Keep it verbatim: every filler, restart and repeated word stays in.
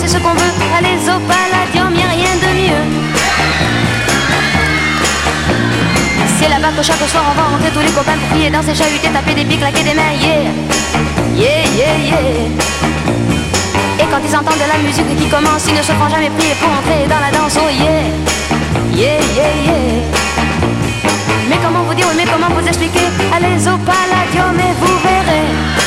c'est ce qu'on veut. Allez au Palladium, y'a rien de mieux. C'est là-bas que chaque soir on va rentrer tous les copains pour crier, danser, chahuter, taper des pics, claquer des mains, yeah. Yeah, yeah, yeah. Et quand ils entendent de la musique qui commence, ils ne se font jamais prier pour entrer dans la danse, oh yeah. Yeah, yeah, yeah. Mais comment vous dire, oui, mais comment vous expliquer? Allez au Palladium et vous verrez.